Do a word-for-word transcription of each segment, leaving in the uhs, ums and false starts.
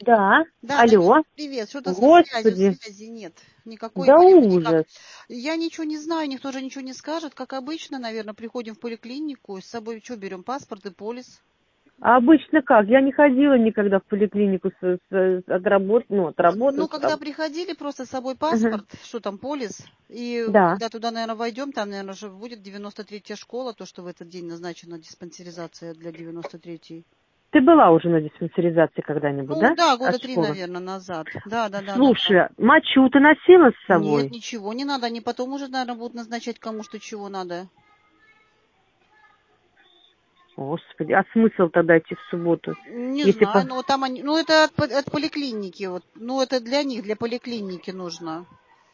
Да, Да, Танюш, алло. привет. Что-то со связью, Господи, связи нет. Никакой, да понимаешь, никак. ужас. Я ничего не знаю, никто же ничего не скажет. Как обычно, наверное, приходим в поликлинику, с собой что берем? Паспорт и полис. А обычно как? Я не ходила никогда в поликлинику с, с, с отработ... ну, отработать. Ну, когда приходили, просто с собой Угу. паспорт, что там, полис. И Да. когда туда, наверное, войдем, там, наверное, уже будет девяносто третья школа, то, что в этот день назначена диспансеризация для девяносто третьей. Ты была уже на диспансеризации когда-нибудь, Ну, да? да, От года три, школы. наверное, назад. Да, да, да, да, да. Слушай, мочу ты носила с Нет, собой? ничего не надо. Они потом уже, наверное, будут назначать кому что чего надо. Господи, а смысл тогда идти в субботу? Не Если знаю, по... но там они, ну это от, от поликлиники, вот, ну это для них, для поликлиники нужно.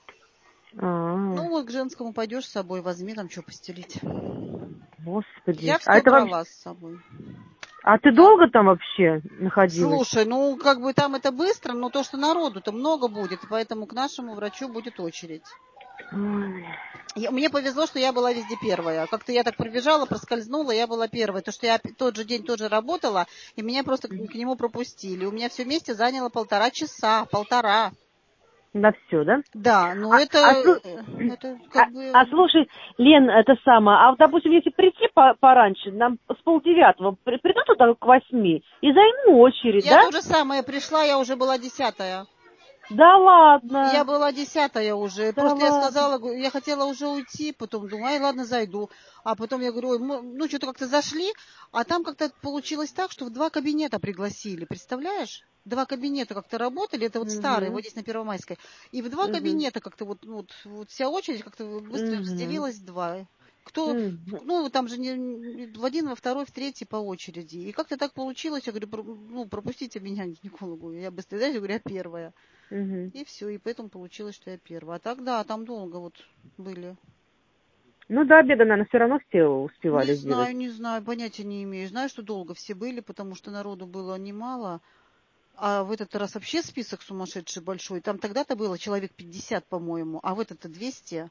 А, Ну вот к женскому пойдешь с собой, возьми там что постелить. Господи. Я А все это вообще... брала с собой. А ты Да. долго там вообще находилась? Слушай, ну как бы там это быстро, но то, что народу-то много будет, поэтому к нашему врачу будет очередь. Ой. Я, мне повезло, что я была везде первая. Как-то я так пробежала, проскользнула, я была первой. То, что я тот же день тоже работала, и меня просто к, к нему пропустили. У меня все вместе заняло полтора часа, полтора. На все, да? Да, ну А, это, а, слу- это а, как а бы... слушай, Лен, это самое, а вот, допустим, если прийти по- пораньше, нам с полдевятого, при- приду туда к восьми и займу очередь, Я да? то же самое пришла, я уже была десятая. Да Я ладно, была десятая уже. да Просто я ладно. сказала, говорю, я хотела уже уйти, потом думаю, ай, ладно, зайду. А потом я говорю, ой, мы- ну что-то как-то зашли, а там как-то получилось так, что в два кабинета пригласили, представляешь? Два кабинета как-то работали, это вот старые, вот Угу, здесь на Первомайской. И в два угу, кабинета как-то вот, ну, вот, вот вся очередь как-то быстро угу, разделилась в два. Кто, угу. ну, там же не, не- в один, во второй, в третий по очереди. И как-то так получилось, я говорю, про- ну, пропустите меня к гинекологу. Я быстрее, знаете, говорю, я первая. Угу. И все, и поэтому получилось, что я первая. А так, да, там долго вот были. Ну, до обеда, наверное, все равно все Не успевали сделать. знаю, не знаю, понятия не имею. Знаю, что долго все были, потому что народу было немало. А в этот раз вообще список сумасшедший большой. Там тогда-то было человек пятьдесят, по-моему, а в этот-то двести.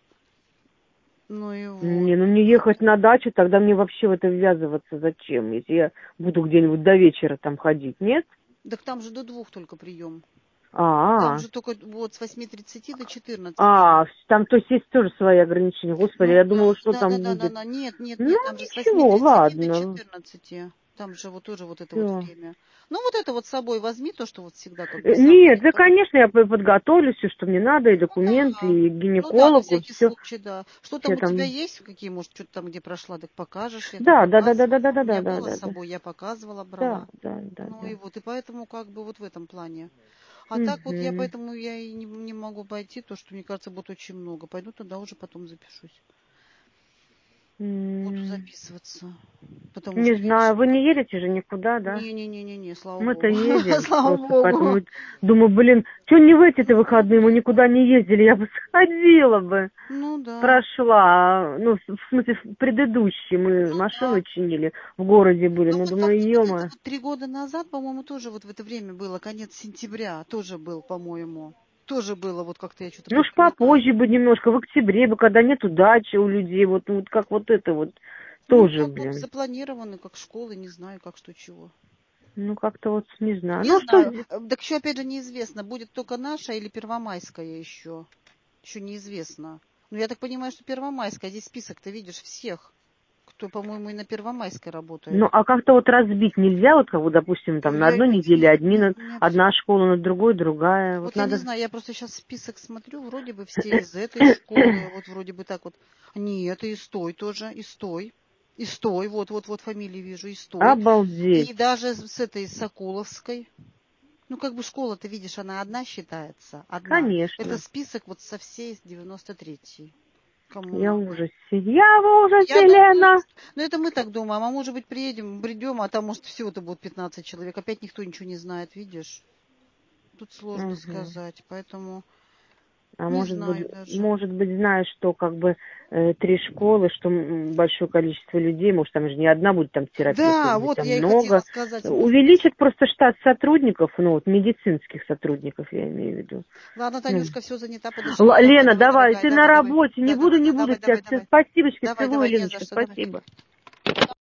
Ну и вот. Не, ну мне ехать на дачу, тогда мне вообще в это ввязываться зачем, если я буду где-нибудь до вечера там ходить, нет? Так там же до двух только прием. Там А, же только вот с восьми тридцати до четырнадцати. а, там, то есть, есть тоже свои ограничения. Господи, Ну я да, думала, что да, да, там да, да, будет. да. Нет, нет, Ну, нет, там же с восьми ничего, тридцати до ладно. четырнадцати. Там же вот тоже вот это вот Все. время. Ну вот это вот с собой возьми, то, что вот всегда как бы с собой. Нет, да, конечно, я п- подготовлюсь, все, что мне надо, и Ну да, документы, и ну да, на гинекологу, всякий все, случай, да. Что все там у тебя там. есть, какие, может, что-то там, где прошла, так покажешь, я там Да, да, да, да, показывала. да, да, да, У меня да, да, было да, с да, собой, я показывала, да, брала. да, да, Ну и да. вот, и поэтому как бы вот в этом плане. А так вот я Угу. поэтому я и не, не могу пойти, то, что мне кажется, будет очень много. Пойду туда уже потом запишусь. Буду записываться. Потому Не что, видишь, знаю, вы не едете же никуда, да? не-не-не-не-не, слава Мы-то богу. едем, Слава просто поэтому богу. думаю, блин, что не в эти-то выходные, мы никуда не ездили, я бы сходила бы, Ну да. прошла, ну, в смысле, в предыдущий, мы Ну машину да. чинили, в городе были, Ну ну, вот как думаю, вот это ё-моё. вот три года назад, по-моему, тоже вот в это время было, конец сентября, тоже был, по-моему. Тоже было, вот как-то я что-то Ну ж припоминаю. попозже бы немножко, в октябре бы, когда нет удачи у людей, вот, ну, вот как вот это вот, Ну, тоже, как вот блин. запланированы, как школы, не знаю, как что чего. Ну, как-то вот, не знаю. Не Ну, что знаю. здесь? Э, Так еще, опять же, неизвестно, будет только наша или Первомайская еще. Еще неизвестно. Но я так понимаю, что Первомайская. Здесь список-то видишь всех, кто, по-моему, и на Первомайской работает. Ну, а как-то вот разбить нельзя, вот, как вот, допустим, там, на Я, одной неделе нет, одни, нет, на- нет. одна школа, на другой другая. Вот Вот я не надо... знаю, я просто сейчас список смотрю, вроде бы все из этой школы, вот вроде бы так вот. Нет, и из той тоже, и с той. И с той, вот, вот, вот фамилии вижу, и с той. Обалдеть. И даже с этой Соколовской. Ну, как бы школа-то, видишь, она одна считается, одна. Это Конечно. список вот со всей девяносто третьей. Кому Я в надо. ужасе. Я в ужасе, Я думаю, Лена. ну это мы так думаем, а может быть приедем, придем, а там может всего-то будет пятнадцать человек. Опять никто ничего не знает, видишь? Тут сложно Мгм. сказать, поэтому А не может быть, знаю даже. может быть, знаешь, что как бы э, три школы, что м, большое количество людей, может, там же не одна будет там терапевт, Да, может быть, вот там я и хотела много. сказать, может быть. Увеличат просто штат сотрудников, ну, вот медицинских сотрудников, я имею в виду. Ладно, Ну. Танюшка, все занята, подожди. Л- Давай, Лена, давай, давай, дорогая, ты на давай, давай. работе, не Да, буду, давай, не да, буду давай, тебя. давай, давай. Спасибочки, Давай, целую, давай, не за Леночка, что, давай. спасибо.